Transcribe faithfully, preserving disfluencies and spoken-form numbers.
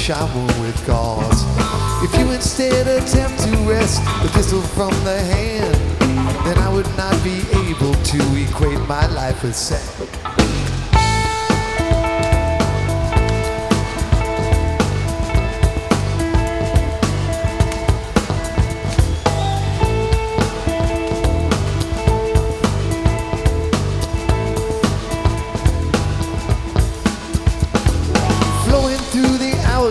shower with gauze. If you instead attempt to wrest the pistol from the hand, then I would not be able to equate my life with sex.